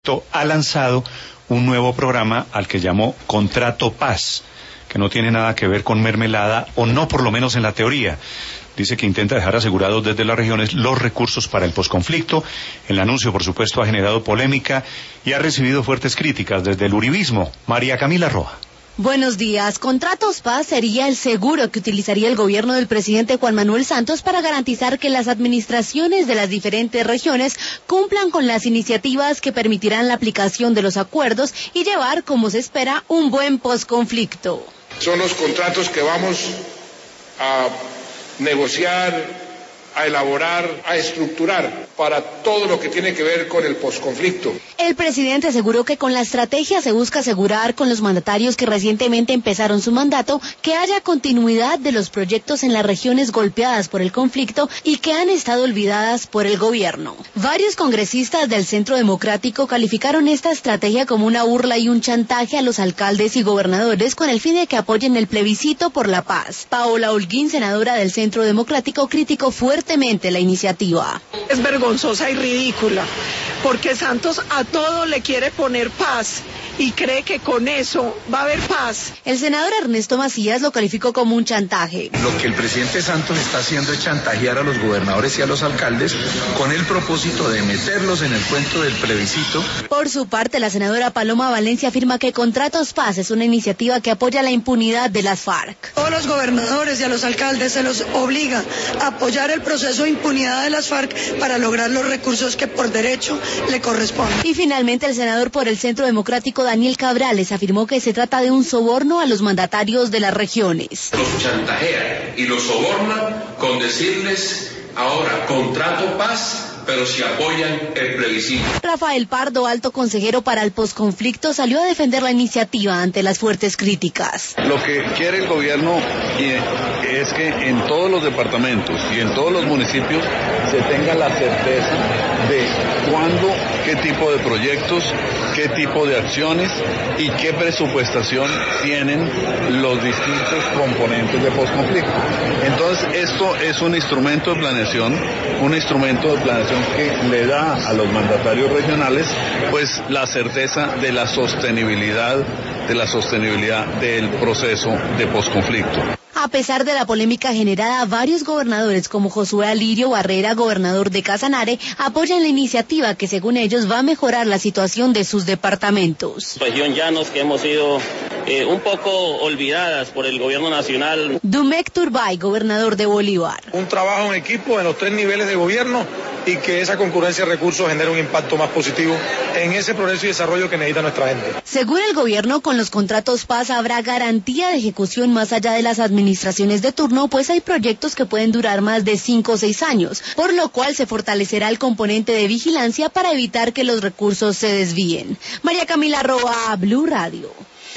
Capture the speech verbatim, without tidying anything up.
Ha lanzado un nuevo programa al que llamó Contrato Paz, que no tiene nada que ver con mermelada, o no por lo menos en la teoría. Dice que intenta dejar asegurados desde las regiones los recursos para el posconflicto. El anuncio, por supuesto, ha generado polémica y ha recibido fuertes críticas desde el uribismo. María Camila Roa. Buenos días. Contratos Paz sería el seguro que utilizaría el gobierno del presidente Juan Manuel Santos para garantizar que las administraciones de las diferentes regiones cumplan con las iniciativas que permitirán la aplicación de los acuerdos y llevar, como se espera, un buen posconflicto. Son los contratos que vamos a negociar, a elaborar, a estructurar para todo lo que tiene que ver con el posconflicto. El presidente aseguró que con la estrategia se busca asegurar con los mandatarios que recientemente empezaron su mandato que haya continuidad de los proyectos en las regiones golpeadas por el conflicto y que han estado olvidadas por el gobierno. Varios congresistas del Centro Democrático calificaron esta estrategia como una burla y un chantaje a los alcaldes y gobernadores con el fin de que apoyen el plebiscito por la paz. Paola Holguín, senadora del Centro Democrático, criticó fuertemente la iniciativa. Es vergonzosa y ridícula, porque Santos a todo le quiere poner paz y cree que con eso va a haber paz. El senador Ernesto Macías lo calificó como un chantaje. Lo que el presidente Santos está haciendo es chantajear a los gobernadores y a los alcaldes con el propósito de meterlos en el cuento del plebiscito. Por su parte, la senadora Paloma Valencia afirma que Contratos Paz es una iniciativa que apoya la impunidad de las FARC. Todos los gobernadores y a los alcaldes se los obliga a apoyar el proceso de impunidad de las FARC para lograr los recursos que por derecho le corresponden. Y finalmente, el senador por el Centro Democrático, Daniel Cabrales, afirmó que se trata de un soborno a los mandatarios de las regiones. Los chantajean y los sobornan con decirles ahora contrato paz, pero si apoyan el plebiscito. Rafael Pardo, alto consejero para el posconflicto, salió a defender la iniciativa ante las fuertes críticas. Lo que quiere el gobierno es que en todos los departamentos y en todos los municipios se tenga la certeza de cuándo, qué tipo de proyectos, qué tipo de acciones y qué presupuestación tienen los distintos componentes de posconflicto. Entonces, esto es un instrumento de planeación, un instrumento de planeación que le da a los mandatarios regionales pues la certeza de la sostenibilidad, de la sostenibilidad del proceso de posconflicto. A pesar de la polémica generada, varios gobernadores como Josué Alirio Barrera, gobernador de Casanare, apoyan la iniciativa que según ellos va a mejorar la situación de sus departamentos. Región Llanos, que hemos sido eh, un poco olvidadas por el gobierno nacional. Dumec Turbay, gobernador de Bolívar. Un trabajo en equipo en los tres niveles de gobierno y que esa concurrencia de recursos genere un impacto más positivo en ese progreso y desarrollo que necesita nuestra gente. Según el gobierno, con los contratos Paz habrá garantía de ejecución más allá de las administraciones de turno, pues hay proyectos que pueden durar más de cinco o seis años, por lo cual se fortalecerá el componente de vigilancia para evitar que los recursos se desvíen. María Camila Roa, Blue Radio.